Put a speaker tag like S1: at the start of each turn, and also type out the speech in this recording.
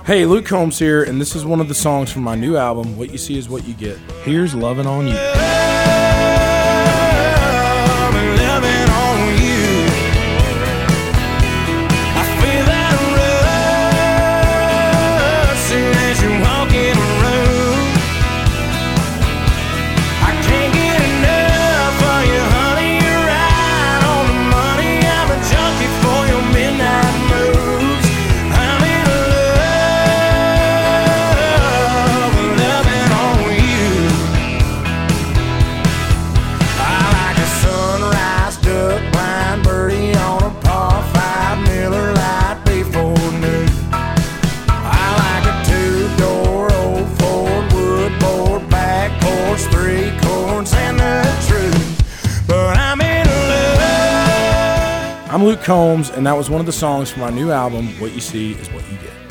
S1: Hey, Luke Combs here, and this is one of the songs from my new album, What You See Is What You Get. Here's Lovin' On You. I'm Luke Combs, and that was one of the songs from my new album, What You See Is What You Get.